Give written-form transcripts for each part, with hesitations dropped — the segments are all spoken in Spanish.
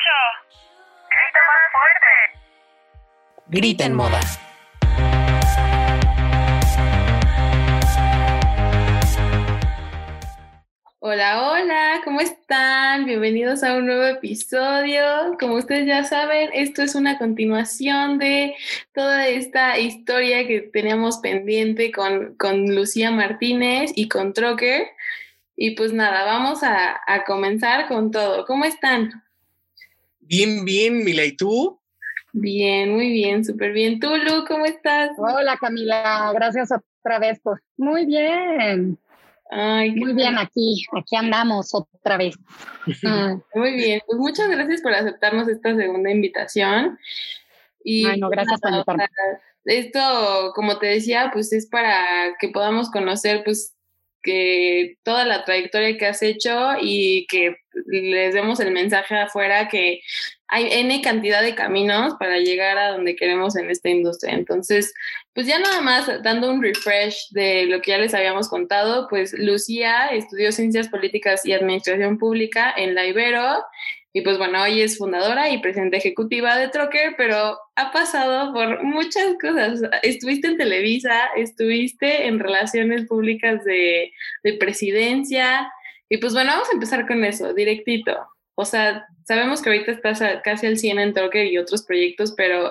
¡Grita más fuerte! Grita en Moda. Hola, hola, ¿cómo están? Bienvenidos a un nuevo episodio. Como ustedes ya saben, esto es una continuación de toda esta historia que teníamos pendiente con Lucía Martínez y con Trocker. Y pues nada, vamos a comenzar con todo. ¿Cómo están? Bien, Mila, ¿y tú? Bien, muy bien, súper bien. ¿Tú, Lu, cómo estás? Hola, Camila, gracias otra vez. Pues muy bien. Ay, muy bien, aquí andamos otra vez. Muy bien, pues muchas gracias por aceptarnos esta segunda invitación. Y bueno, gracias por invitarme. Esto, como te decía, pues es para que podamos conocer pues que toda la trayectoria que has hecho y que les demos el mensaje afuera que hay N cantidad de caminos para llegar a donde queremos en esta industria. Entonces, pues ya nada más dando un refresh de lo que ya les habíamos contado, pues Lucía estudió Ciencias Políticas y Administración Pública en la Ibero y pues bueno, hoy es fundadora y presidenta ejecutiva de Trocker, pero ha pasado por muchas cosas. Estuviste en Televisa, estuviste en Relaciones Públicas de presidencia y pues bueno, vamos a empezar con eso, directito. O sea, sabemos que ahorita estás casi al 100 en Trocker y otros proyectos, pero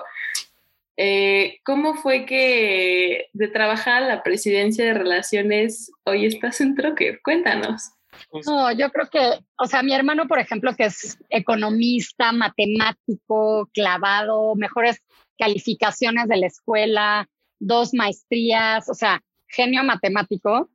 ¿cómo fue que de trabajar a la presidencia de Relaciones hoy estás en Trocker? Cuéntanos. No, yo creo que, o sea, mi hermano, por ejemplo, que es economista, matemático, clavado, mejores calificaciones de la escuela, 2 maestrías, o sea, genio matemático.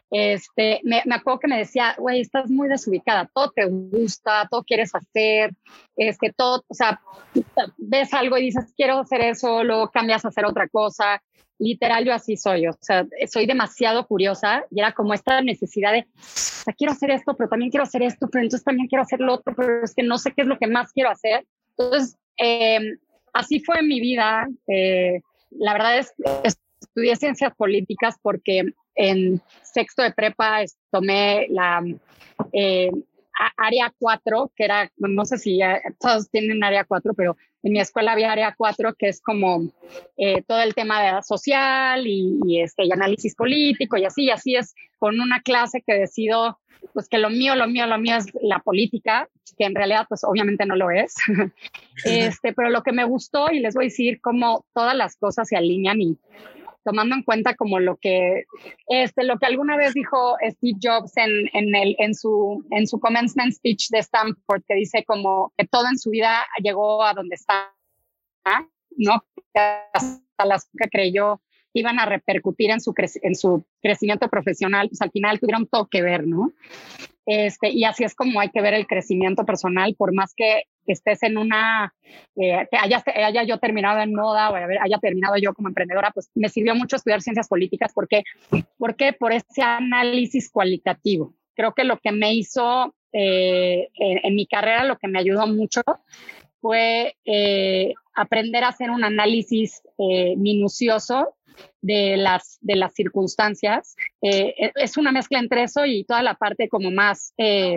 Me acuerdo que me decía, güey, estás muy desubicada, todo te gusta, todo quieres hacer, todo, o sea, ves algo y dices, quiero hacer eso, luego cambias a hacer otra cosa. Literal, yo así soy, o sea, soy demasiado curiosa y era como esta necesidad de, o sea, quiero hacer esto, pero también quiero hacer esto, pero entonces también quiero hacer lo otro, pero es que no sé qué es lo que más quiero hacer. Entonces, así fue mi vida. La verdad es que estudié ciencias políticas porque en sexto de prepa tomé la área 4, que era, no sé si todos tienen área 4, pero en mi escuela había área 4, que es como todo el tema de social y análisis político y así es con una clase que decido pues que lo mío es la política, que en realidad pues obviamente no lo es, pero lo que me gustó, y les voy a decir cómo todas las cosas se alinean y tomando en cuenta como lo que alguna vez dijo Steve Jobs en su commencement speech de Stanford, que dice como que todo en su vida llegó a donde está, ¿no? Hasta las que creyó iban a repercutir en su crecimiento profesional, pues al final tuvieron todo que ver, ¿no? Y así es como hay que ver el crecimiento personal, por más que estés en una, que haya yo terminado en moda o haya terminado yo como emprendedora, pues me sirvió mucho estudiar ciencias políticas. ¿Por qué? Por ese análisis cualitativo. Creo que lo que me hizo en mi carrera, lo que me ayudó mucho fue aprender a hacer un análisis minucioso de las circunstancias. Es una mezcla entre eso y toda la parte como más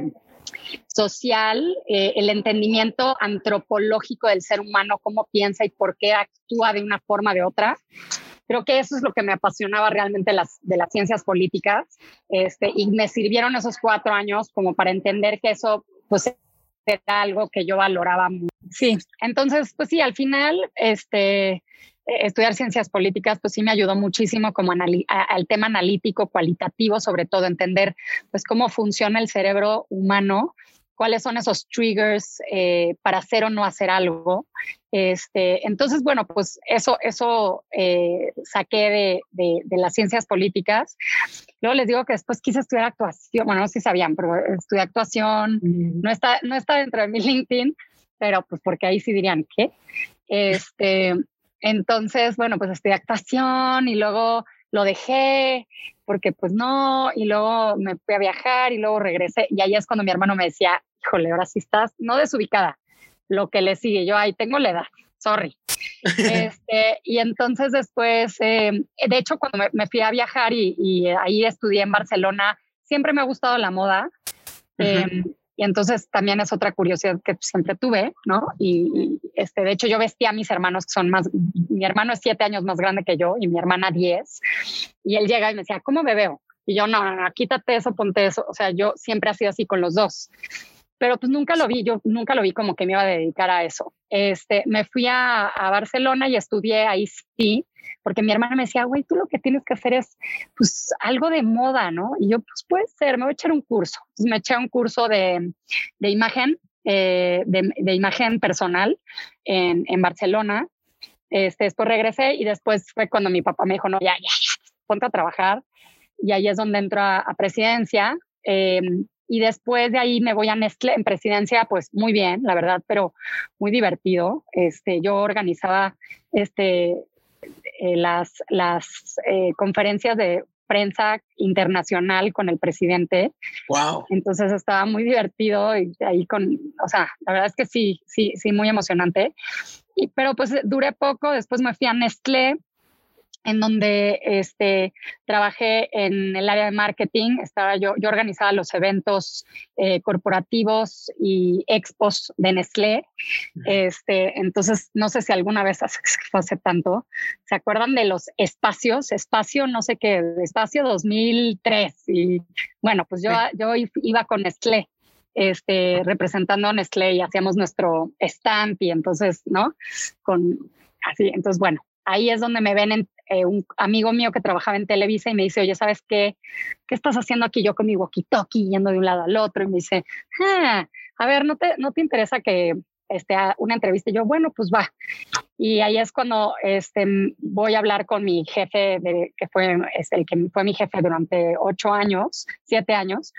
social, el entendimiento antropológico del ser humano, cómo piensa y por qué actúa de una forma o de otra. Creo que eso es lo que me apasionaba realmente de las ciencias políticas, y me sirvieron esos 4 años como para entender que eso pues era algo que yo valoraba mucho. Sí, entonces pues sí, al final estudiar ciencias políticas pues sí me ayudó muchísimo como al tema analítico, cualitativo, sobre todo entender pues cómo funciona el cerebro humano, cuáles son esos triggers para hacer o no hacer algo. Entonces, bueno, pues eso saqué de las ciencias políticas. Luego les digo que después quise estudiar actuación, bueno, no sé si sabían, pero estudié actuación, no está dentro de mi LinkedIn, pero pues porque ahí sí dirían, ¿qué? Entonces, bueno, pues estudié actuación y luego lo dejé porque pues no, y luego me fui a viajar y luego regresé y ahí es cuando mi hermano me decía, híjole, ahora sí estás, no desubicada, lo que le sigue, yo ahí tengo la edad, sorry. Y entonces después, de hecho cuando me fui a viajar y ahí estudié en Barcelona, siempre me ha gustado la moda. Y entonces también es otra curiosidad que siempre tuve, ¿no? De hecho yo vestía a mis hermanos que son mi hermano es 7 años más grande que yo y mi hermana 10. Y él llega y me decía, ¿cómo me veo? Y yo, no, quítate eso, ponte eso. O sea, yo siempre he sido así con los dos. Pero pues nunca lo vi como que me iba a dedicar a eso. Me fui a Barcelona y estudié ahí sí, porque mi hermana me decía, güey, tú lo que tienes que hacer es pues algo de moda, ¿no? Y yo, pues puede ser, me voy a echar un curso. Entonces me eché un curso de imagen, de imagen personal en Barcelona. Después regresé y después fue cuando mi papá me dijo, no, ya, ponte a trabajar. Y ahí es donde entro a presidencia. Y después de ahí me voy a Nestlé en presidencia, pues muy bien, la verdad, pero muy divertido. Yo organizaba las conferencias de prensa internacional con el presidente. Wow. Entonces estaba muy divertido y ahí la verdad es que sí, muy emocionante. Pero pues duré poco, después me fui a Nestlé, en donde trabajé en el área de marketing. Yo organizaba los eventos corporativos y expos de Nestlé. Entonces, no sé si alguna vez hace tanto, ¿se acuerdan de los espacios? Espacio, no sé qué, Espacio 2003. Y bueno, pues yo iba con Nestlé, representando a Nestlé, y hacíamos nuestro stand, y entonces, ¿no? Así, entonces, bueno, ahí es donde me ven un amigo mío que trabajaba en Televisa y me dice, oye, ¿sabes qué? ¿Qué estás haciendo aquí? Yo con mi walkie-talkie yendo de un lado al otro, y me dice, a ver, ¿no te interesa que a una entrevista? Y yo, bueno, pues va. Y ahí es cuando voy a hablar con mi jefe, que fue el que fue mi jefe durante 7 años,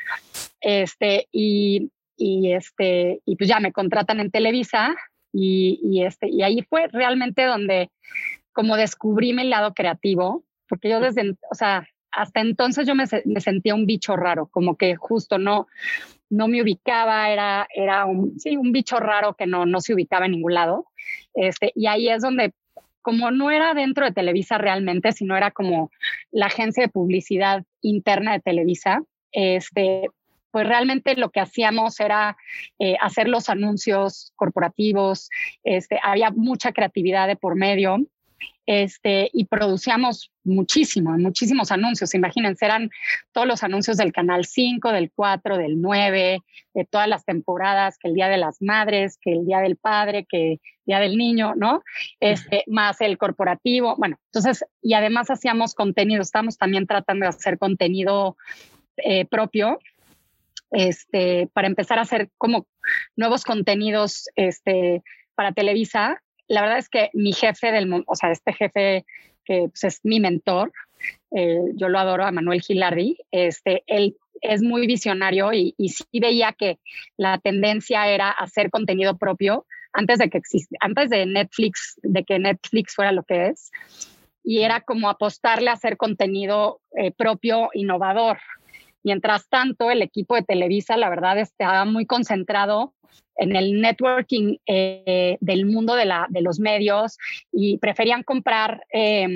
y pues ya me contratan en Televisa, y ahí fue realmente donde como descubrí mi lado creativo, porque yo hasta entonces yo me sentía un bicho raro, como que justo no me ubicaba, era un bicho raro que no se ubicaba en ningún lado. Y ahí es donde, como no era dentro de Televisa realmente, sino era como la agencia de publicidad interna de Televisa, pues realmente lo que hacíamos era hacer los anuncios corporativos. Había mucha creatividad de por medio. Y producíamos muchísimos anuncios. Imagínense, eran todos los anuncios del Canal 5, del 4, del 9, de todas las temporadas, que el Día de las Madres, que el Día del Padre, que el Día del Niño, ¿no? Más el corporativo. Bueno, entonces, y además hacíamos contenido. Estamos también tratando de hacer contenido propio, para empezar a hacer como nuevos contenidos para Televisa. La verdad es que mi jefe este jefe que pues, es mi mentor, yo lo adoro, a Manuel Gilardi, él es muy visionario y sí veía que la tendencia era hacer contenido propio antes de Netflix, de que Netflix fuera lo que es, y era como apostarle a hacer contenido propio, innovador. Mientras tanto, el equipo de Televisa, la verdad, estaba muy concentrado en el networking del mundo de los medios, y preferían comprar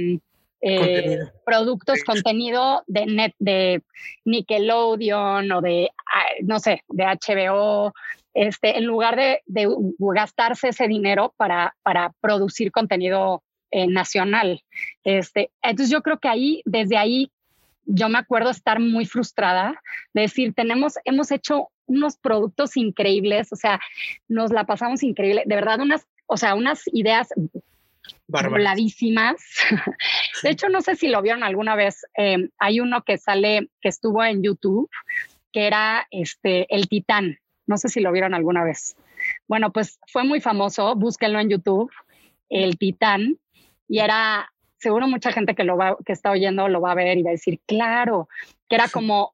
contenido de Nickelodeon o de, no sé, de HBO, en lugar de gastarse ese dinero para producir contenido nacional. Entonces yo creo que desde ahí, yo me acuerdo estar muy frustrada de decir, hemos hecho unos productos increíbles, o sea, nos la pasamos increíble, de verdad, unas ideas voladísimas. De hecho, no sé si lo vieron alguna vez, hay uno que estuvo en YouTube, que era el Titán, no sé si lo vieron alguna vez. Bueno, pues fue muy famoso, búsquenlo en YouTube, el Titán, y era... Seguro mucha gente que está oyendo lo va a ver y va a decir, claro, que era como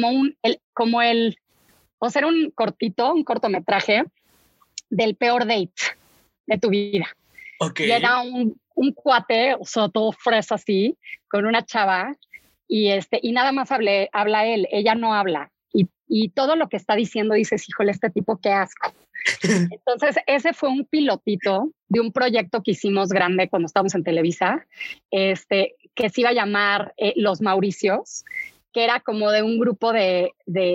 era un cortometraje del peor date de tu vida. Okay. Y era un cuate, o sea, todo fresa así, con una chava, y nada más habla él, ella no habla. Y todo lo que está diciendo dices, híjole, este tipo, qué asco. Entonces, ese fue un pilotito de un proyecto que hicimos grande cuando estábamos en Televisa, que se iba a llamar Los Mauricios, que era como de un grupo de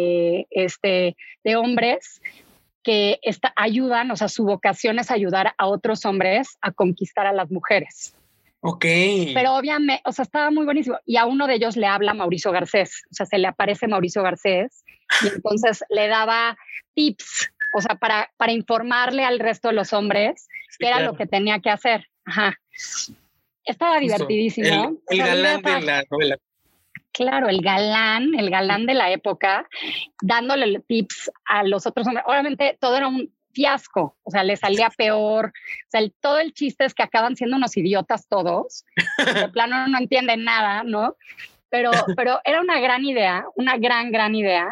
hombres que ayudan, o sea, su vocación es ayudar a otros hombres a conquistar a las mujeres. Ok. Pero obviamente, o sea, estaba muy buenísimo. Y a uno de ellos le habla Mauricio Garcés, o sea, se le aparece Mauricio Garcés y entonces le daba tips, o sea, para informarle al resto de los hombres qué era lo que tenía que hacer. Ajá. Estaba divertidísimo. El galán de la novela. Claro, el galán de la época, dándole tips a los otros hombres. Obviamente todo era un fiasco, o sea, le salía peor. O sea, todo el chiste es que acaban siendo unos idiotas todos. De plano no entienden nada, ¿no? Pero era una gran idea, una gran idea.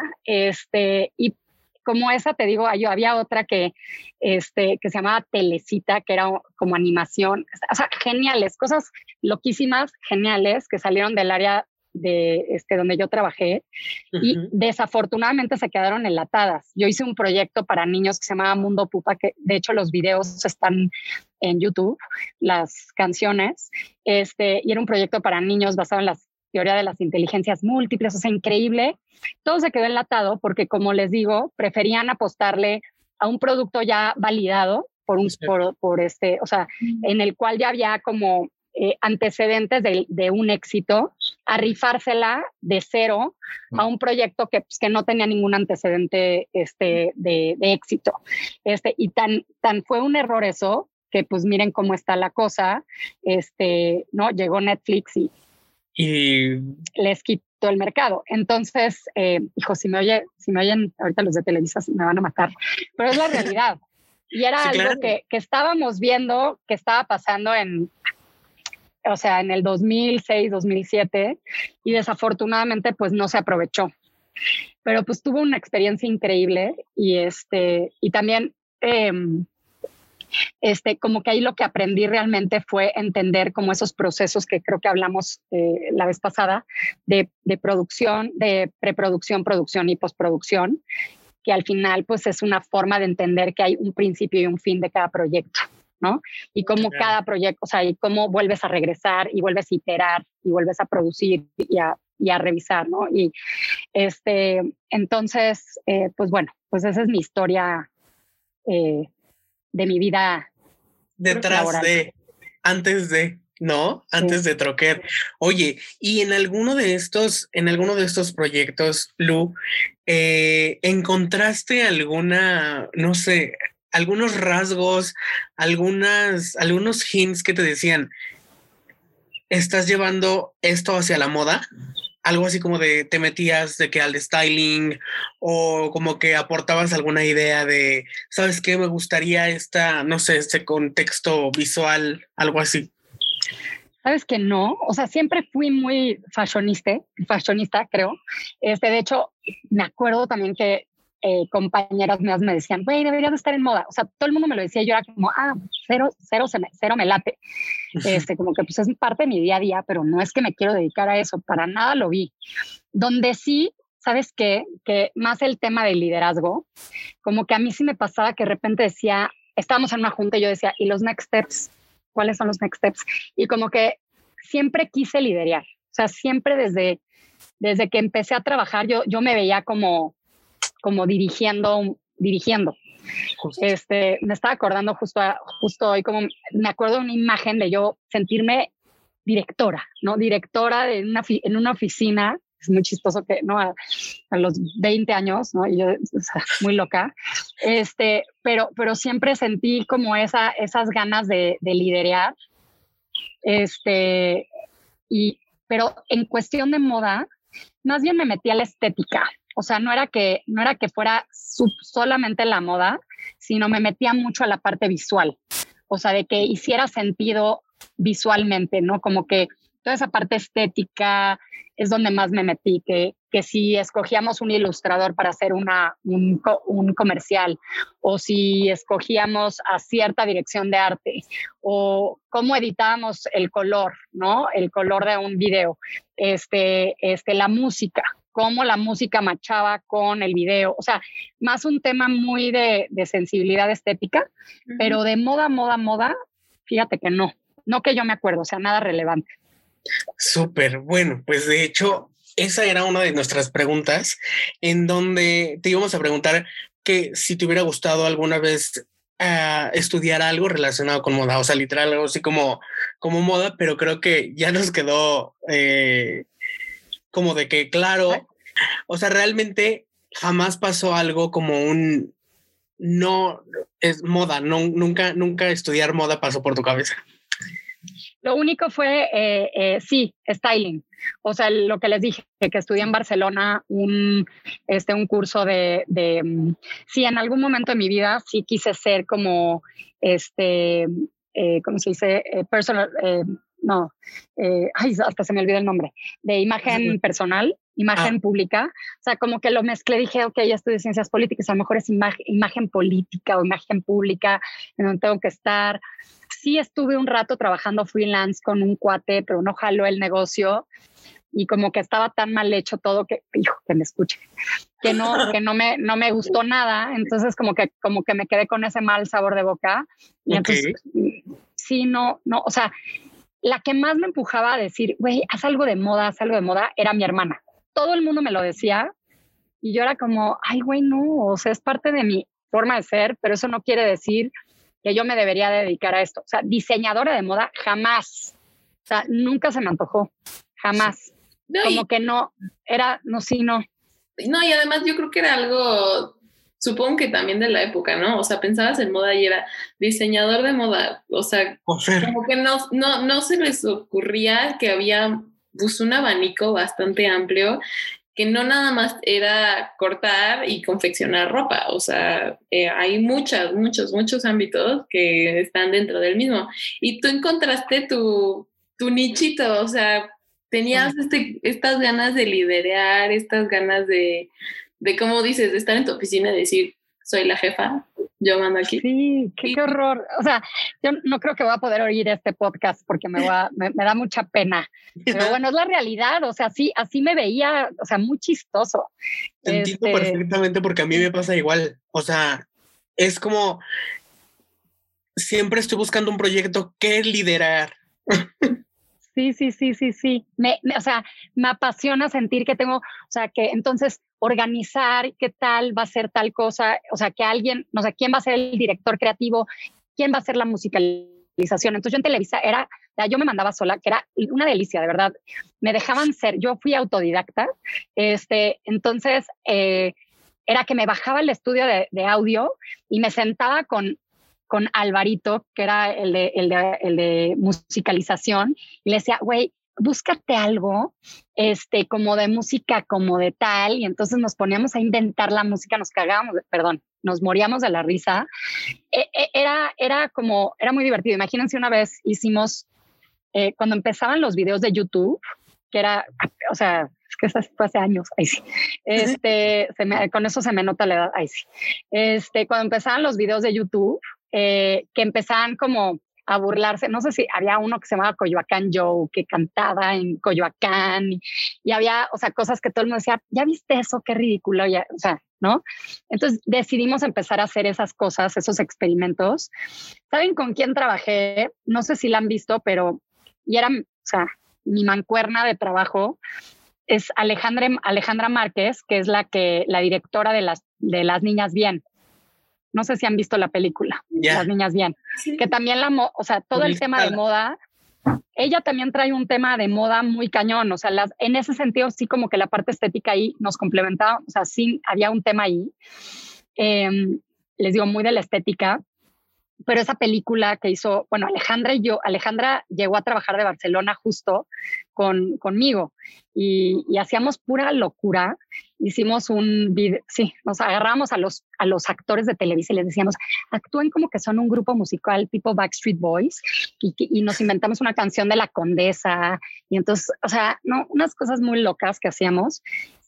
Y como esa, te digo, había otra que se llamaba Telecita, que era como animación. O sea, geniales, cosas loquísimas, geniales, que salieron del área de donde yo trabajé y desafortunadamente se quedaron enlatadas. Yo hice un proyecto para niños que se llamaba Mundo Pupa, que de hecho los videos están en YouTube, las canciones, y era un proyecto para niños basado en la teoría de las inteligencias múltiples, o sea, increíble. Todo se quedó enlatado porque, como les digo, preferían apostarle a un producto ya validado o sea, en el cual ya había como antecedentes de un éxito, a rifársela de cero a un proyecto que no tenía ningún antecedente de éxito. Y tan fue un error eso, que pues miren cómo está la cosa, ¿no? Llegó Netflix y les quitó el mercado. Entonces, hijo, si me oyen ahorita los de Televisa me van a matar, pero es la realidad. Y era algo que estábamos viendo que estaba pasando en el 2006, 2007, y desafortunadamente pues no se aprovechó. Pero pues tuvo una experiencia increíble y también como que ahí lo que aprendí realmente fue entender como esos procesos que creo que hablamos la vez pasada de producción, de preproducción, producción y postproducción, que al final pues es una forma de entender que hay un principio y un fin de cada proyecto, ¿no? Y cómo cada proyecto, o sea, y cómo vuelves a regresar y vuelves a iterar y vuelves a producir y a revisar, ¿no? Y entonces, pues bueno, pues esa es mi historia de mi vida detrás laboral. Antes de Troquer. Oye, y en alguno de estos proyectos, Lu, ¿encontraste algunos rasgos, algunos hints que te decían, estás llevando esto hacia la moda? Algo así como de te metías de que al styling, o como que aportabas alguna idea de, ¿sabes qué? Me gustaría este contexto visual, algo así. ¿Sabes que no? O sea, siempre fui muy fashionista, creo. De hecho, me acuerdo también que compañeras mías me decían, güey, deberías de estar en moda. O sea, todo el mundo me lo decía y yo era como, cero me late. Como que pues es parte de mi día a día, pero no es que me quiero dedicar a eso, para nada lo vi. Donde sí, ¿sabes qué? Que más el tema del liderazgo, como que a mí sí me pasaba que de repente decía, estábamos en una junta y yo decía, ¿y los next steps? ¿Cuáles son los next steps? Y como que siempre quise liderar. O sea, siempre desde que empecé a trabajar, yo me veía como dirigiendo. Justo. Me estaba acordando justo hoy, como me acuerdo de una imagen de yo sentirme directora, ¿no? Directora en una oficina. Es muy chistoso que, ¿no? A los 20 años, ¿no? Y yo, o sea, muy loca. Pero siempre sentí como esas ganas de liderar. Pero en cuestión de moda, más bien me metí a la estética. O sea, no era que fuera solamente la moda, sino me metía mucho a la parte visual. O sea, de que hiciera sentido visualmente, ¿no? Como que toda esa parte estética es donde más me metí, que si escogíamos un ilustrador para hacer un comercial, o si escogíamos a cierta dirección de arte, o cómo editábamos el color, ¿no? El color de un video, la música, cómo la música machaba con el video, o sea, más un tema muy de sensibilidad estética, pero de moda, fíjate que no que yo me acuerdo, o sea, nada relevante. Súper, bueno, pues de hecho, esa era una de nuestras preguntas, en donde te íbamos a preguntar que si te hubiera gustado alguna vez estudiar algo relacionado con moda, o sea, literal, algo así como moda, pero creo que ya nos quedó como de que, claro, o sea, realmente jamás pasó algo como un, no, es moda, no, nunca estudiar moda pasó por tu cabeza. Lo único fue, sí, styling. O sea, lo que les dije, que estudié en Barcelona un curso sí, en algún momento de mi vida sí quise ser como, ¿cómo se dice? Personal, hasta se me olvidó el nombre, de imagen personal, imagen pública. O sea, como que lo mezclé, dije, ok, ya estudié ciencias políticas, a lo mejor es imagen política o imagen pública en donde tengo que estar. Sí estuve un rato trabajando freelance con un cuate, pero no jaló el negocio y como que estaba tan mal hecho todo que me escuche, que no me gustó nada. Entonces como que me quedé con ese mal sabor de boca. Y entonces, sí, no, o sea, la que más me empujaba a decir, güey, haz algo de moda, era mi hermana. Todo el mundo me lo decía y yo era como, ay, güey, no, o sea, es parte de mi forma de ser, pero eso no quiere decir que yo me debería dedicar a esto. O sea, diseñadora de moda, jamás. O sea, nunca se me antojó, jamás. No, como que no, era, no, sí, no. No, y además yo creo que era algo, supongo que también de la época, ¿no? O sea, pensabas en moda y era diseñador de moda. O sea, como que no se les ocurría que había pues, un abanico bastante amplio, que no nada más era cortar y confeccionar ropa. O sea, hay muchos ámbitos que están dentro del mismo. Y tú encontraste tu nichito, o sea, tenías estas ganas de liderar, estas ganas de, ¿cómo dices?, de estar en tu oficina y decir, soy la jefa, yo mando aquí. Sí, qué horror. O sea, yo no creo que voy a poder oír este podcast porque me da mucha pena. Pero bueno, es la realidad. O sea, sí, así me veía, o sea, muy chistoso. Entiendo perfectamente porque a mí me pasa igual. O sea, es como siempre estoy buscando un proyecto que liderar. Sí. O sea, me apasiona sentir que tengo, o sea, que entonces organizar qué tal va a ser tal cosa, o sea, que alguien, no sé, quién va a ser el director creativo, quién va a ser la musicalización. Entonces yo en Televisa yo me mandaba sola, que era una delicia, de verdad. Me dejaban ser, yo fui autodidacta, entonces era que me bajaba el estudio de audio y me sentaba con Alvarito, que era el de musicalización, y le decía, güey, búscate algo como de música, como de tal, y entonces nos poníamos a inventar la música, nos moríamos de la risa. Era muy divertido. Imagínense, una vez hicimos, cuando empezaban los videos de YouTube, que era, o sea, es que eso fue hace años, ahí sí. Con eso se me nota la edad, ahí sí. Cuando empezaban los videos de YouTube, que empezaban como a burlarse, no sé si había uno que se llamaba Coyoacán Joe, que cantaba en Coyoacán, y había, o sea, cosas que todo el mundo decía, ¿ya viste eso? Qué ridículo, ya, o sea, ¿no? Entonces decidimos empezar a hacer esas cosas, esos experimentos. ¿Saben con quién trabajé? No sé si la han visto, pero, y era, o sea, mi mancuerna de trabajo es Alejandra Márquez, que es la directora de las Niñas Bien. No sé si han visto la película, Las Niñas Bien, sí. Que también o sea, todo el tema de moda, ella también trae un tema de moda muy cañón, o sea, en ese sentido sí como que la parte estética ahí nos complementaba, o sea, sí había un tema ahí, les digo, muy de la estética, pero esa película que hizo, bueno, Alejandra llegó a trabajar de Barcelona justo conmigo y hacíamos pura locura. Hicimos un video, sí, nos agarramos a los actores de Televisa y les decíamos, actúen como que son un grupo musical tipo Backstreet Boys y nos inventamos una canción de La Condesa y entonces, o sea, no, unas cosas muy locas que hacíamos,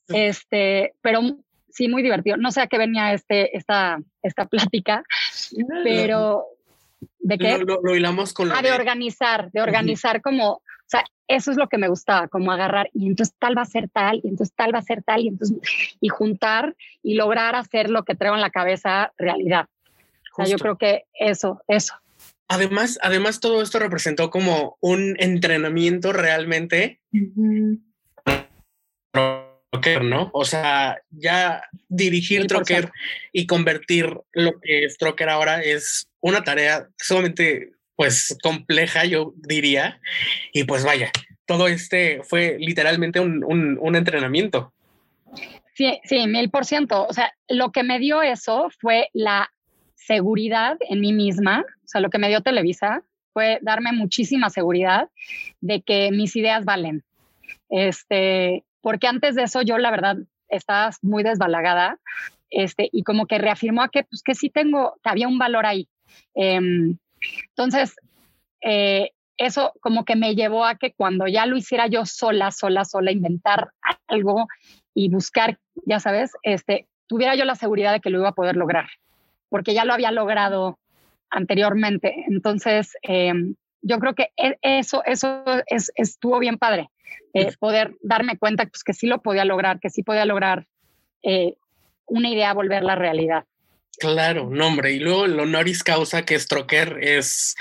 pero sí, muy divertido. No sé a qué venía esta plática, pero ¿de qué? Lo hilamos con de organizar como, o sea, eso es lo que me gustaba, como agarrar, y entonces tal va a ser tal, y entonces tal va a ser tal, y juntar y lograr hacer lo que traigo en la cabeza realidad. O sea, yo creo que eso. Además, todo esto representó como un entrenamiento realmente. Stroker, ¿no? O sea, ya dirigir 100%. Stroker y convertir lo que es Stroker ahora es una tarea sumamente, pues, compleja, yo diría. Y pues vaya, todo fue literalmente un entrenamiento. Sí, sí, 1000%. O sea, lo que me dio eso fue la seguridad en mí misma. O sea, lo que me dio Televisa fue darme muchísima seguridad de que mis ideas valen. Porque antes de eso yo, la verdad, estaba muy desbalagada, y como que reafirmó que sí que había un valor ahí. Entonces, eso como que me llevó a que cuando ya lo hiciera yo sola, inventar algo y buscar, ya sabes, tuviera yo la seguridad de que lo iba a poder lograr, porque ya lo había logrado anteriormente. Entonces, yo creo que eso estuvo bien padre, poder darme cuenta pues, que sí lo podía lograr, que sí podía lograr una idea, volverla realidad. Claro, no, hombre. Y luego el honoris causa que Stroker es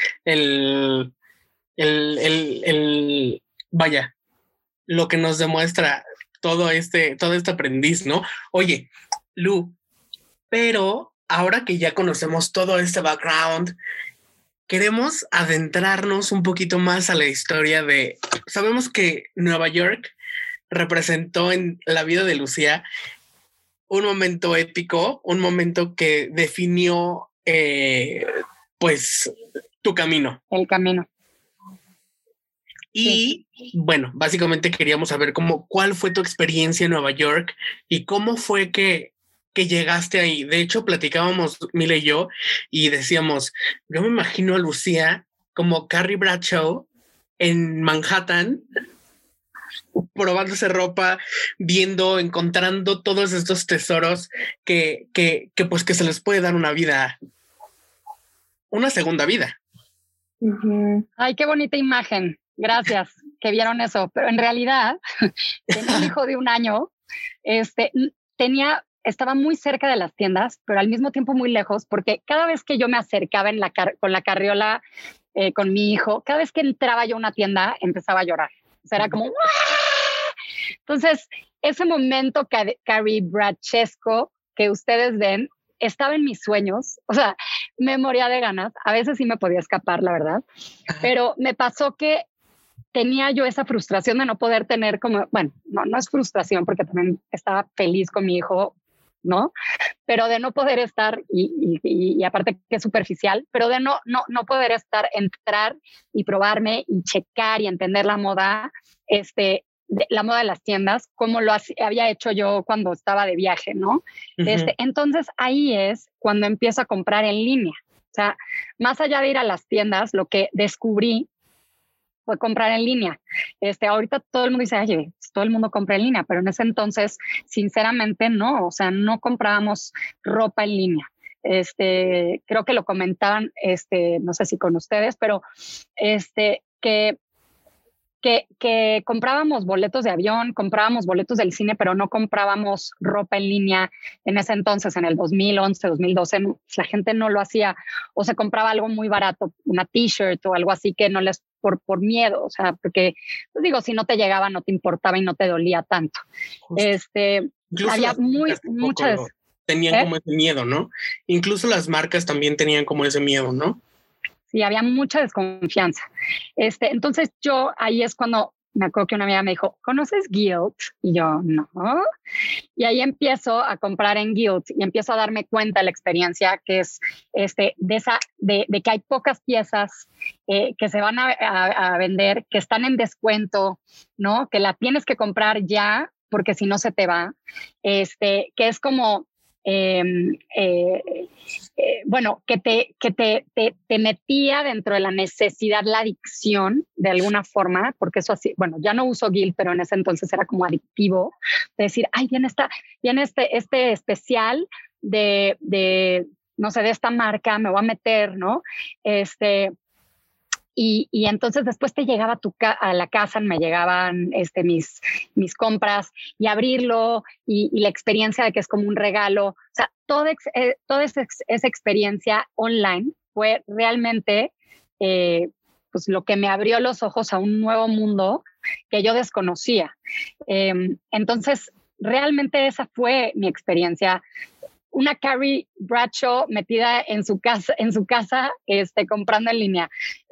vaya, lo que nos demuestra todo este aprendiz, ¿no? Oye, Lu, pero ahora que ya conocemos todo este background, queremos adentrarnos un poquito más a la historia sabemos que Nueva York representó en la vida de Lucía un momento épico, un momento que definió, pues, tu camino. El camino. Y bueno, básicamente queríamos saber cuál fue tu experiencia en Nueva York y cómo fue que llegaste ahí. De hecho, platicábamos Mila y yo y decíamos, yo me imagino a Lucía como Carrie Bradshaw en Manhattan, probándose ropa, encontrando todos estos tesoros que pues que se les puede dar una segunda vida. Uh-huh. Ay, qué bonita imagen. Gracias que vieron eso. Pero en realidad, tenía un hijo de 1 año, estaba muy cerca de las tiendas, pero al mismo tiempo muy lejos, porque cada vez que yo me acercaba con la carriola con mi hijo, cada vez que entraba yo a una tienda, empezaba a llorar. O sea, era como ¡Wah! Entonces, ese momento Carrie Bradshaw que ustedes ven, estaba en mis sueños. O sea, me moría de ganas. A veces sí me podía escapar, la verdad. Pero me pasó que tenía yo esa frustración de no poder tener no es frustración porque también estaba feliz con mi hijo, ¿no? Pero de no poder estar, y aparte que es superficial, pero de no poder entrar y probarme y checar y entender la moda, la moda de las tiendas, como lo había hecho yo cuando estaba de viaje, ¿no? Uh-huh. Entonces ahí es cuando empiezo a comprar en línea. O sea, más allá de ir a las tiendas, lo que descubrí fue comprar en línea. Ahorita todo el mundo dice, oye, todo el mundo compra en línea, pero en ese entonces, sinceramente, no. O sea, no comprábamos ropa en línea. Creo que lo comentaban, no sé si con ustedes, pero que comprábamos boletos de avión, comprábamos boletos del cine, pero no comprábamos ropa en línea en ese entonces, en el 2011, 2012, la gente no lo hacía, o se compraba algo muy barato, una t-shirt o algo así que no les, por miedo, o sea, porque, pues digo, si no te llegaba, no te importaba y no te dolía tanto. Había muchas... Tenían como ese miedo, ¿no? Incluso las marcas también tenían como ese miedo, ¿no? Sí, había mucha desconfianza. Entonces yo ahí es cuando me acuerdo que una amiga me dijo, ¿conoces Guild? Y yo, no. Y ahí empiezo a comprar en Guild y empiezo a darme cuenta de la experiencia que es de que hay pocas piezas que se van a vender, que están en descuento, ¿no? Que la tienes que comprar ya porque si no se te va. Que es como... que te metía dentro de la necesidad, la adicción de alguna forma, porque eso así, bueno, ya no uso Guild, pero en ese entonces era como adictivo, de decir, ay, viene este especial de no sé, de esta marca, me voy a meter, ¿no? Y entonces después te llegaba a la casa, me llegaban mis compras y abrirlo y la experiencia de que es como un regalo. O sea, toda esa experiencia online fue realmente pues lo que me abrió los ojos a un nuevo mundo que yo desconocía. Entonces, realmente esa fue mi experiencia. Una Carrie Bradshaw metida en su casa, comprando en línea.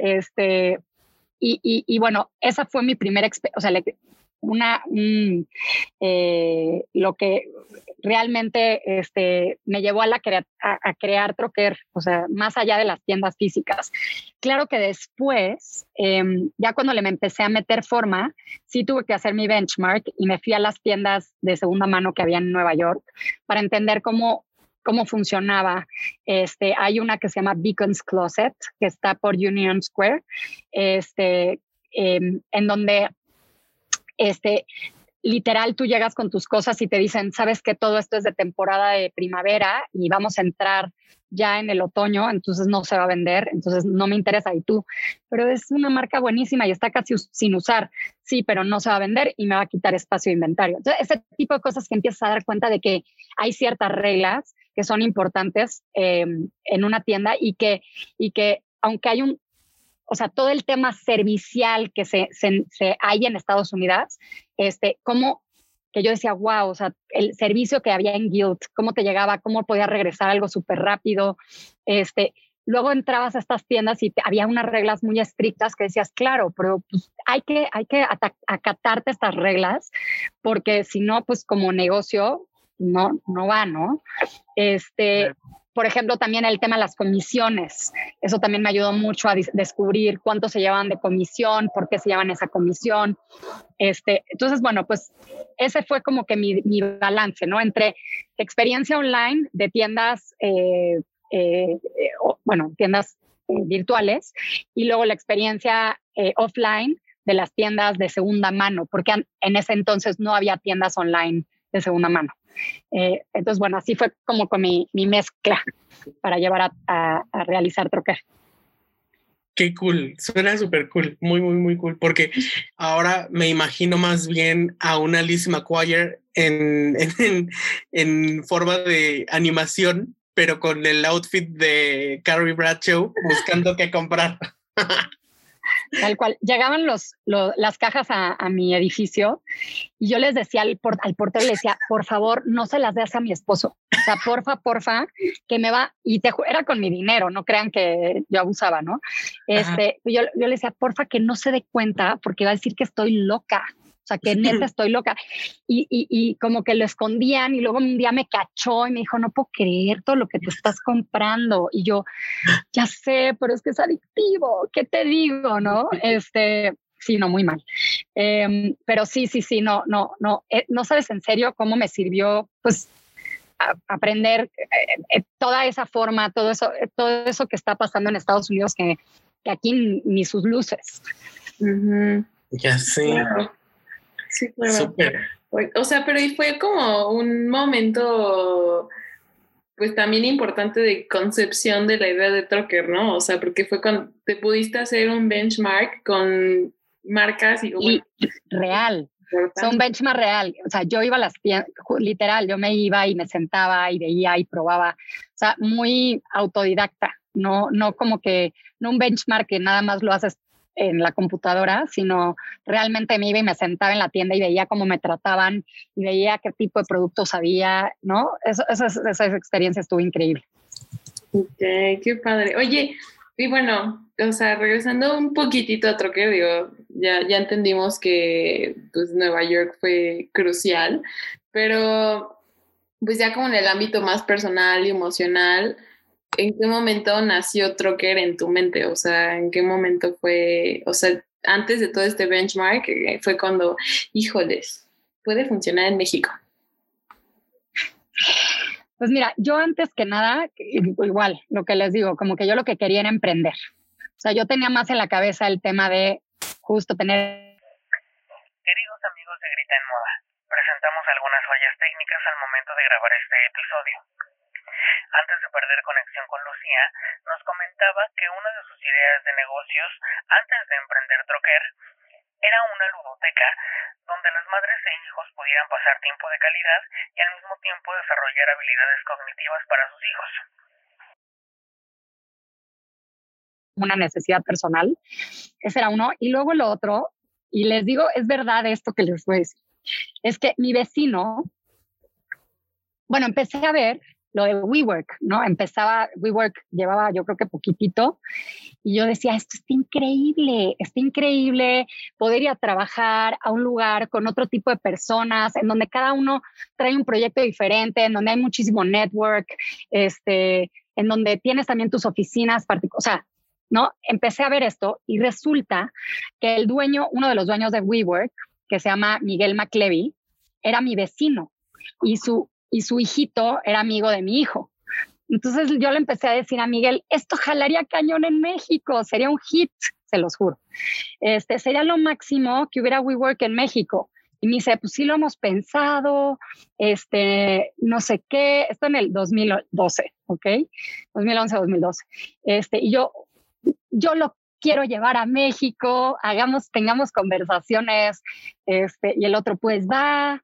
Y bueno, esa fue mi primera experiencia, o sea, lo que realmente me llevó a crear Troquer, o sea, más allá de las tiendas físicas. Claro que después, ya cuando me empecé a meter forma, sí tuve que hacer mi benchmark y me fui a las tiendas de segunda mano que había en Nueva York para entender cómo funcionaba. Hay una que se llama Beacon's Closet, que está por Union Square, en donde literal tú llegas con tus cosas y te dicen, sabes que todo esto es de temporada de primavera y vamos a entrar ya en el otoño, entonces no se va a vender, entonces no me interesa. Y tú, pero es una marca buenísima y está casi sin usar. Sí, pero no se va a vender y me va a quitar espacio de inventario. Entonces, ese tipo de cosas que empiezas a dar cuenta de que hay ciertas reglas que son importantes en una tienda y que aunque hay o sea, todo el tema servicial que se hay en Estados Unidos, como que yo decía, wow, o sea, el servicio que había en Guild, cómo te llegaba, cómo podías regresar algo súper rápido. Luego entrabas a estas tiendas y había unas reglas muy estrictas que decías, claro, pero pues, hay que acatarte estas reglas, porque si no, pues como negocio no va, ¿no? Por ejemplo, también el tema de las comisiones. Eso también me ayudó mucho a descubrir cuánto se llevaban de comisión, por qué se llevan esa comisión. Entonces, bueno, pues ese fue como que mi balance, ¿no? Entre experiencia online de tiendas, tiendas virtuales, y luego la experiencia offline de las tiendas de segunda mano, porque en ese entonces no había tiendas online de segunda mano. Entonces, bueno, así fue como con mi mezcla para llevar a realizar Troquer. Qué cool, suena súper cool, muy, muy, muy cool, porque ahora me imagino más bien a una Lizzie McGuire en forma de animación, pero con el outfit de Carrie Bradshaw buscando qué comprar. Tal cual. Llegaban las cajas a mi edificio y yo les decía al portero, le decía, por favor, no se las des a mi esposo. O sea, porfa, que me va, y era con mi dinero, no crean que yo abusaba, ¿no? Yo le decía, porfa, que no se dé cuenta porque va a decir que estoy loca. O sea, que neta estoy loca. Y como que lo escondían y luego un día me cachó y me dijo, no puedo creer todo lo que te estás comprando. Y yo, ya sé, pero es que es adictivo. ¿Qué te digo, no? Sí, no, muy mal. Pero sí, no sabes en serio cómo me sirvió, pues, aprender toda esa forma, todo eso que está pasando en Estados Unidos que aquí ni sus luces. Uh-huh. Ya sé. Claro. Sí, claro. Súper. O sea, pero y fue como un momento, pues también importante de concepción de la idea de Troquer, ¿no? O sea, porque fue cuando te pudiste hacer un benchmark con marcas y real. Son benchmark real. O sea, yo iba a las tiendas, literal, yo me iba y me sentaba y veía y probaba. O sea, muy autodidacta. No como que, no un benchmark que nada más lo haces en la computadora, sino realmente me iba y me sentaba en la tienda y veía cómo me trataban y veía qué tipo de productos había, ¿no? Esa experiencia estuvo increíble. Ok, qué padre. Oye, y bueno, o sea, regresando un poquitito a Troquer, digo, ya entendimos que pues Nueva York fue crucial, pero pues ya como en el ámbito más personal y emocional, ¿en qué momento nació Troquer en tu mente? O sea, ¿en qué momento fue? O sea, antes de todo este benchmark, fue cuando, híjoles, puede funcionar en México. Pues mira, yo antes que nada, igual, lo que les digo, como que yo lo que quería era emprender. O sea, yo tenía más en la cabeza el tema de justo tener... Queridos amigos de Grita en Moda, presentamos algunas fallas técnicas al momento de grabar este episodio. Antes de perder conexión con Lucía, nos comentaba que una de sus ideas de negocios, antes de emprender Troquer, era una ludoteca donde las madres e hijos pudieran pasar tiempo de calidad y al mismo tiempo desarrollar habilidades cognitivas para sus hijos. Una necesidad personal, ese era uno. Y luego lo otro, y les digo, es verdad esto que les voy a decir, es que mi vecino bueno, empecé a ver lo de WeWork, ¿no? WeWork llevaba yo creo que poquitito y yo decía, esto está increíble poder ir a trabajar a un lugar con otro tipo de personas, en donde cada uno trae un proyecto diferente, en donde hay muchísimo network, en donde tienes también tus oficinas, o sea, ¿no? Empecé a ver esto y resulta que uno de los dueños de WeWork, que se llama Miguel McLevy, era mi vecino y su hijito era amigo de mi hijo. Entonces yo le empecé a decir a Miguel, esto jalaría cañón en México, sería un hit, se los juro. Sería lo máximo que hubiera WeWork en México. Y me dice, pues sí lo hemos pensado, no sé qué, esto en el 2012, ¿ok? 2011, 2012. Y yo lo quiero llevar a México, tengamos conversaciones, y el otro pues va,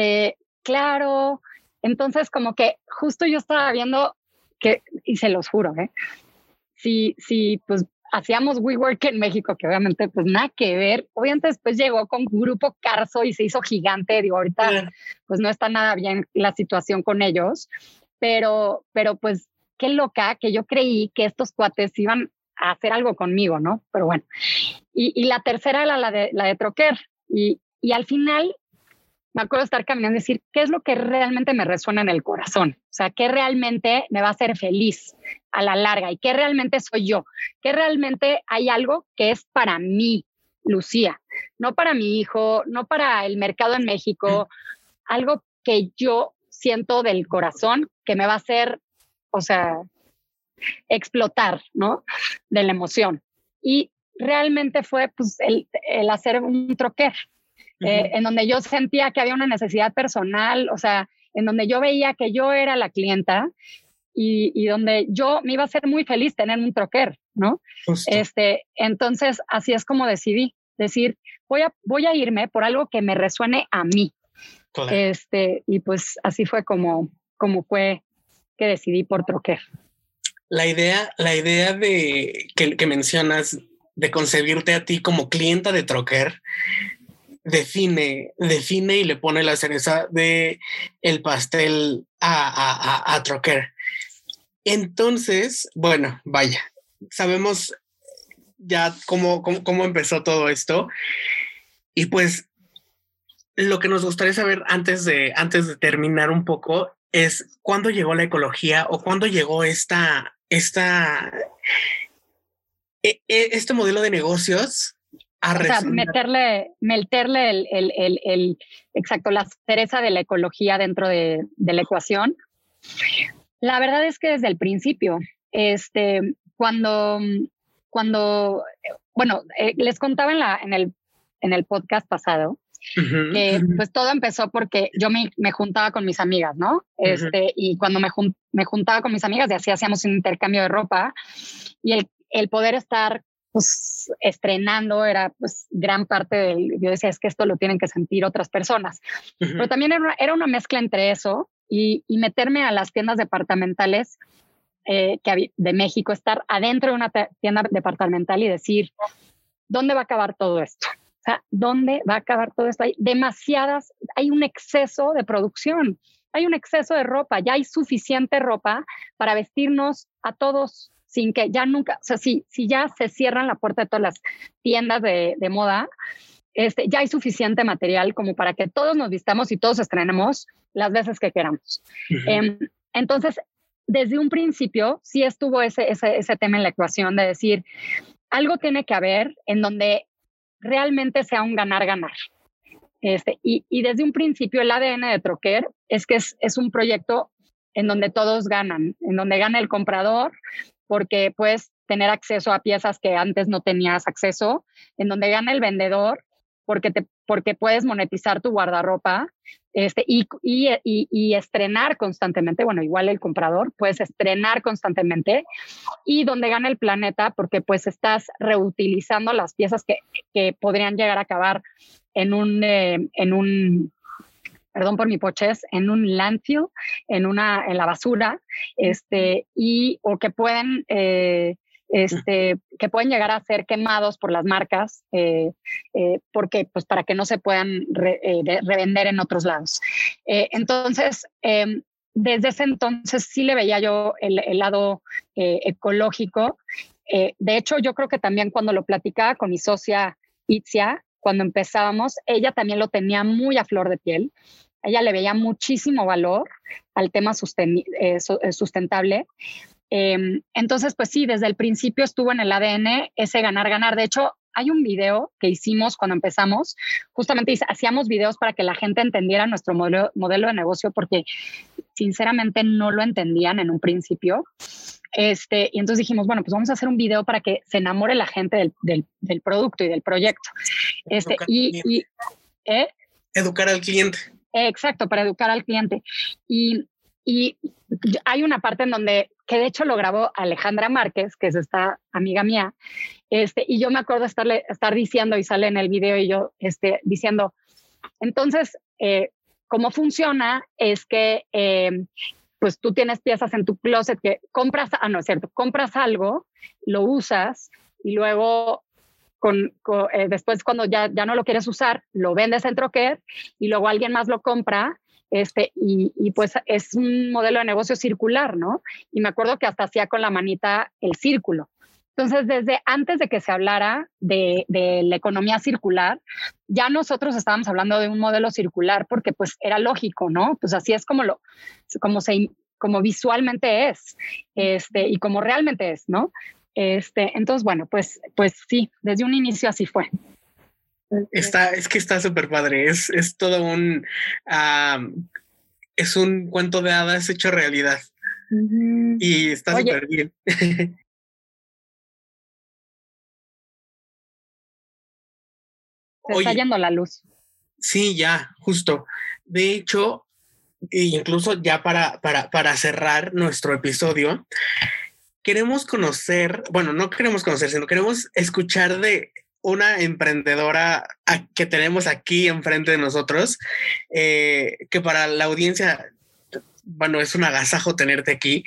claro. Entonces como que justo yo estaba viendo y se los juro, si pues hacíamos WeWork en México, que obviamente pues nada que ver, obviamente después llegó con Grupo Carso y se hizo gigante, digo, ahorita pues no está nada bien la situación con ellos, pero pues qué loca que yo creí que estos cuates iban a hacer algo conmigo, ¿no? Pero bueno, y la tercera era la de Troquer, y al final me acuerdo de estar caminando y decir, ¿qué es lo que realmente me resuena en el corazón? O sea, ¿qué realmente me va a hacer feliz a la larga? ¿Y qué realmente soy yo? ¿Qué realmente hay algo que es para mí, Lucía? No para mi hijo, no para el mercado en México, algo que yo siento del corazón que me va a hacer, o sea, explotar, ¿no? De la emoción. Y realmente fue pues el hacer un troquer. En donde yo sentía que había una necesidad personal, o sea, en donde yo veía que yo era la clienta y donde yo me iba a hacer muy feliz tener un troquer, ¿no? Justo. Entonces, así es como decidí, decir, voy a irme por algo que me resuene a mí. Claro. Y pues así fue como fue que decidí por troquer. La idea de que mencionas de concebirte a ti como clienta de troquer define y le pone la cereza de el pastel a troquer. Entonces, bueno, vaya, sabemos ya cómo empezó todo esto y pues lo que nos gustaría saber antes de terminar un poco es cuándo llegó la ecología o cuándo llegó este modelo de negocios a meterle exacto, la cereza de la ecología dentro de la ecuación. La verdad es que desde el principio, cuando bueno, les contaba en el podcast pasado, que pues todo empezó porque yo me juntaba con mis amigas, ¿no? Y cuando me juntaba con mis amigas, y así hacíamos un intercambio de ropa, y el poder estar pues estrenando era pues gran parte yo decía, es que esto lo tienen que sentir otras personas. Pero también era una mezcla entre eso y meterme a las tiendas departamentales de México, estar adentro de una tienda departamental y decir, ¿dónde va a acabar todo esto? O sea, ¿dónde va a acabar todo esto? Hay un exceso de producción, hay un exceso de ropa, ya hay suficiente ropa para vestirnos a todos sin que ya nunca, o sea, si ya se cierran la puerta de todas las tiendas de moda, ya hay suficiente material como para que todos nos vistamos y todos estrenemos las veces que queramos. Entonces, desde un principio sí estuvo ese tema en la ecuación de decir, algo tiene que haber en donde realmente sea un ganar-ganar. Y desde un principio el ADN de Troquer es que es un proyecto en donde todos ganan, en donde gana el comprador, porque puedes tener acceso a piezas que antes no tenías acceso, en donde gana el vendedor, porque puedes monetizar tu guardarropa, y estrenar constantemente, bueno, igual el comprador, puedes estrenar constantemente, y donde gana el planeta, porque pues estás reutilizando las piezas que podrían llegar a acabar en un perdón por mi pochez, en un landfill, en la basura, o que pueden llegar a ser quemados por las marcas, porque pues para que no se puedan revender en otros lados. Entonces, desde ese entonces sí le veía yo el lado ecológico. De hecho, yo creo que también cuando lo platicaba con mi socia Itzia, cuando empezábamos, ella también lo tenía muy a flor de piel. Ella le veía muchísimo valor al tema sustentable. Entonces, pues sí, desde el principio estuvo en el ADN ese ganar, ganar. De hecho, hay un video que hicimos cuando empezamos, justamente hacíamos videos para que la gente entendiera nuestro modelo de negocio, porque sinceramente no lo entendían en un principio. Y entonces dijimos, bueno, pues vamos a hacer un video para que se enamore la gente del producto y del proyecto. Educar al cliente. Exacto, para educar al cliente. Y hay una parte en donde, que de hecho lo grabó Alejandra Márquez, que es esta amiga mía, y yo me acuerdo estar diciendo, y sale en el video, y yo diciendo, entonces, ¿cómo funciona? Es que pues tú tienes piezas en tu closet que compras, no es cierto, compras algo, lo usas, y luego después cuando ya no lo quieres usar, lo vendes en troquer, y luego alguien más lo compra, y pues es un modelo de negocio circular, ¿no? Y me acuerdo que hasta hacía con la manita el círculo. Entonces, desde antes de que se hablara de la economía circular, ya nosotros estábamos hablando de un modelo circular porque pues era lógico, ¿no? Pues así es como visualmente es, y como realmente es, ¿no? Entonces, bueno, pues sí, desde un inicio así fue. Es que está súper padre. Es todo es un cuento de hadas hecho realidad. Uh-huh. Y está súper bien. Se está yendo la luz. Sí, ya, justo. De hecho, incluso ya para cerrar nuestro episodio, queremos conocer, bueno, no queremos conocer, sino queremos escuchar de una emprendedora que tenemos aquí enfrente de nosotros, que para la audiencia, bueno, es un agasajo tenerte aquí.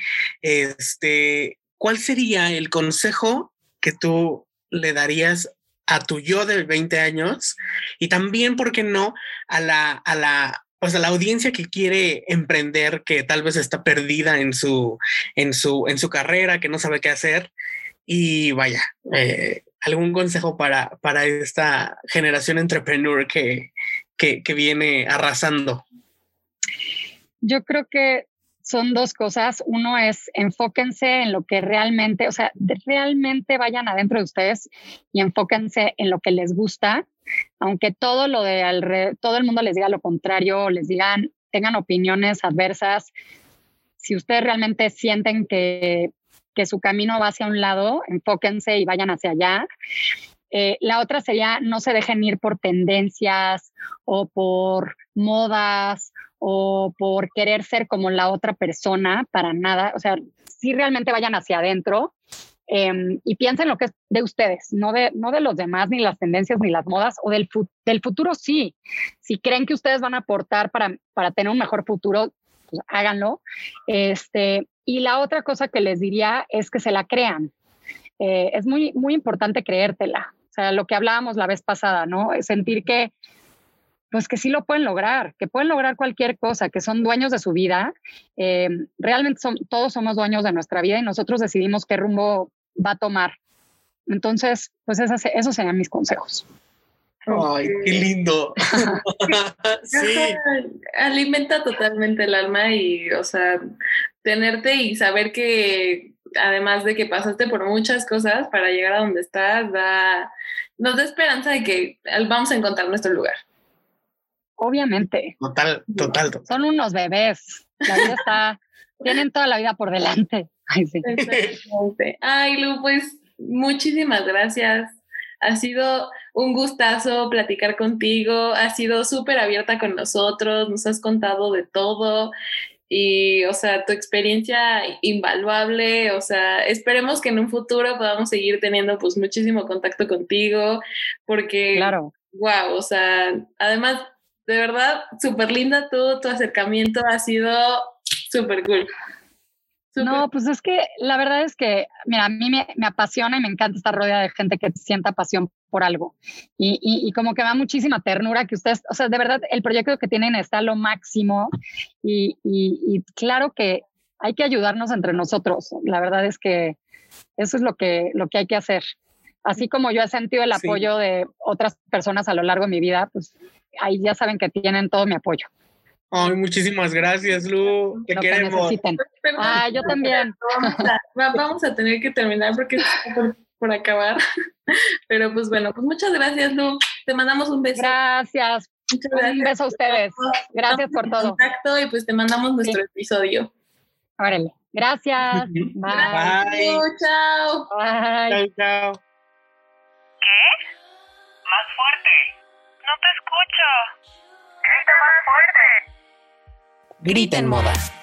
¿Cuál sería el consejo que tú le darías a tu yo de 20 años? Y también, ¿por qué no? a la audiencia que quiere emprender, que tal vez está perdida en su carrera, que no sabe qué hacer. Y vaya, algún consejo para esta generación entrepreneur que viene arrasando. Yo creo que son dos cosas. Uno es enfóquense en lo que realmente, o sea, realmente vayan adentro de ustedes y enfóquense en lo que les gusta, aunque todo el mundo les diga lo contrario, tengan opiniones adversas. Si ustedes realmente sienten que su camino va hacia un lado, enfóquense y vayan hacia allá. La otra sería no se dejen ir por tendencias o por modas o por querer ser como la otra persona, para nada. O sea, sí realmente vayan hacia adentro y piensen lo que es de ustedes, no de los demás, ni las tendencias, ni las modas, o del futuro sí. Si creen que ustedes van a aportar para tener un mejor futuro, pues háganlo. Y la otra cosa que les diría es que se la crean. Es muy, muy importante creértela. O sea, lo que hablábamos la vez pasada, ¿no? Es sentir que sí lo pueden lograr, que pueden lograr cualquier cosa, que son dueños de su vida. Realmente todos somos dueños de nuestra vida y nosotros decidimos qué rumbo va a tomar. Entonces, pues esos serían mis consejos. ¡Ay, qué lindo! Sí. Alimenta totalmente el alma y, o sea, tenerte y saber que además de que pasaste por muchas cosas para llegar a donde estás, nos da esperanza de que vamos a encontrar nuestro lugar. Obviamente. Total. Son unos bebés. La vida tienen toda la vida por delante. Ay, sí. Ay, Lu, pues muchísimas gracias. Ha sido un gustazo platicar contigo. Has sido súper abierta con nosotros. Nos has contado de todo. Y, o sea, tu experiencia invaluable. O sea, esperemos que en un futuro podamos seguir teniendo pues muchísimo contacto contigo. Porque, claro. Wow, o sea, además, de verdad, súper linda tu acercamiento. Ha sido súper cool. No, pues es que la verdad es que, mira, a mí me apasiona y me encanta estar rodeada de gente que sienta pasión por algo. Y como que me da muchísima ternura que ustedes, o sea, de verdad, el proyecto que tienen está a lo máximo y claro que hay que ayudarnos entre nosotros. La verdad es que eso es lo que hay que hacer. Así como yo he sentido el apoyo de otras personas a lo largo de mi vida, pues ahí ya saben que tienen todo mi apoyo. Ay, muchísimas gracias, Lu. Te queremos. Que necesiten. Perdón, yo también. Vamos a tener que terminar porque está por acabar. Pero pues bueno, pues muchas gracias, Lu. Te mandamos un beso. Gracias. Muchas gracias. Un beso a ustedes. Gracias por todo. Contacto y pues te mandamos nuestro episodio. Órale. Gracias. Bye. Bye. Chao. Bye. Chao. ¿Qué? Más fuerte. No te escucho. Grita más fuerte. Grita en Moda.